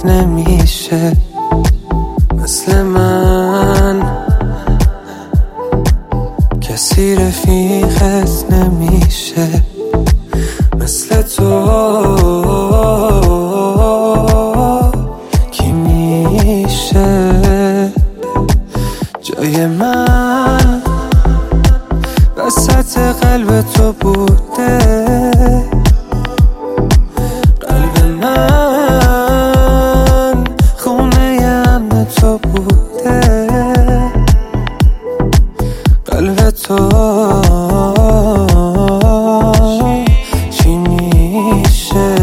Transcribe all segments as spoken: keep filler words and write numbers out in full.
نمیشه مثل من، کسی رفیقت نمیشه مثل تو. کی میشه جای من وسط قلب تو بوده؟ قلب من خونه امن تو بوده. قلب تو چی میشه؟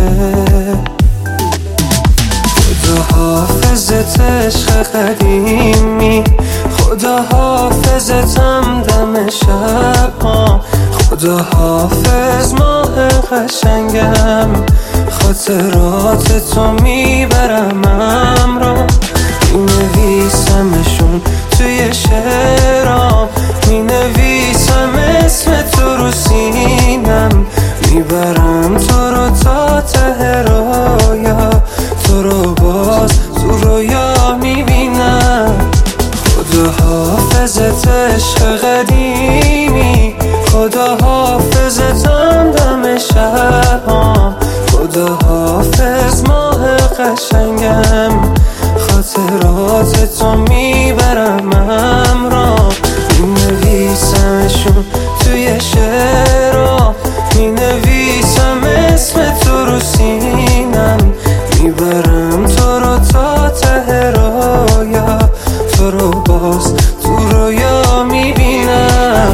خدا حافظت عشق قدیمی، خدا حافظتم دم شب ها، خدا حافظ ماه قشنگم، خاطرات تو میبرم همراه، مینویسمشون توی شعرام، مینویسم اسم تو رو سینم، میبرم تو رو تا ته رویا، تو رو باز تو رویا میبینم. خدا حافظت عشق قدیمی، خدا حافظتم دم شبام، خدا حافظ ماه قشنگم، خاطرات تو میبرم همراه، مینویسمشون توی شعرها، مینویسم اسم تو رو سینم، میبرم تو رو تا ته رویا، تو رو باز تو رویا میبینم.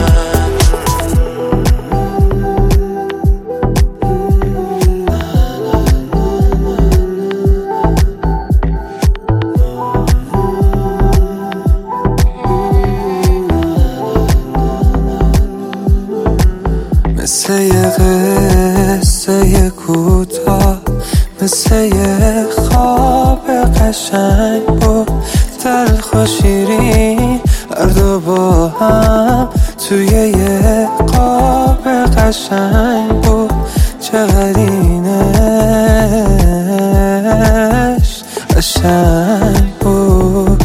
مثل یه قصه کوتاه، مثل یه خواب قشنگ بود، تلخ و شیرین هر دو با هم توی یه خواب قشنگ بود. چقدر اینش قشنگ بود.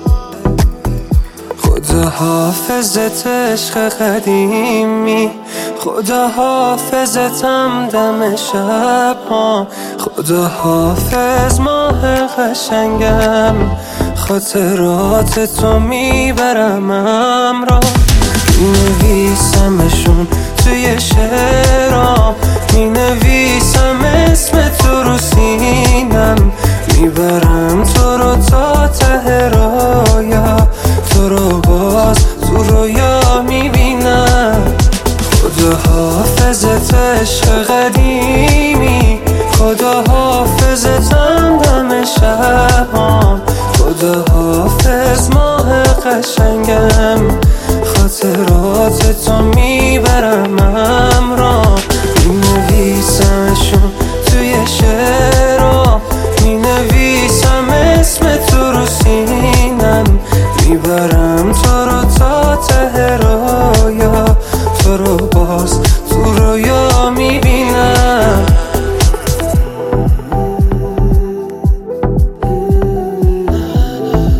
خدا حافظت عشق قدیمی، خدا حافظتم دم شب ها، خدا حافظ ماه قشنگم، خاطرات تو میبرم همراه، مینویسمشون توی شعرام، مینویسم اسم تو رو سینم، میبرم تو رو تا ته رویا، تو رو باز تو رویا میبینم. خدا حافظت عشق قدیمی، خدا حافظتم دم شبام، خدا حافظ ماه قشنگم، خاطرات تو میبرم همراه، مینویسمشون توی شعرها، مینویسم اسم تو رو سینم، میبرم تو رو تا ته رویا، تو رو باز تو رویا میبینم.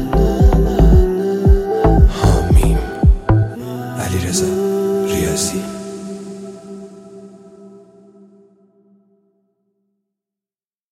حامیم علیرضا ریاضی.